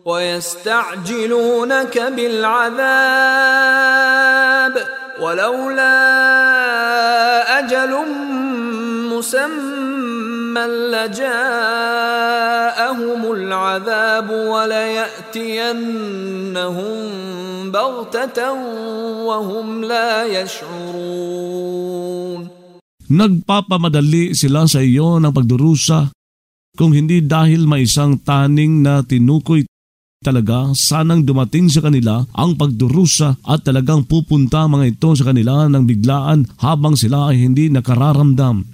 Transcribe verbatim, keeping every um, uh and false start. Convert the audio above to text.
ويستعجلونك بالعذاب ولولا أجل مسمى لجاءهم العذاب وليأتينهم بغتة وهم لا يشعرون. Nagpapamadali sila sa iyo ng pagdurusa, kung hindi dahil may isang taning na tinukoy talaga, sanang dumating sa kanila ang pagdurusa at talagang pupunta mga ito sa kanila ng biglaan habang sila ay hindi nakararamdam.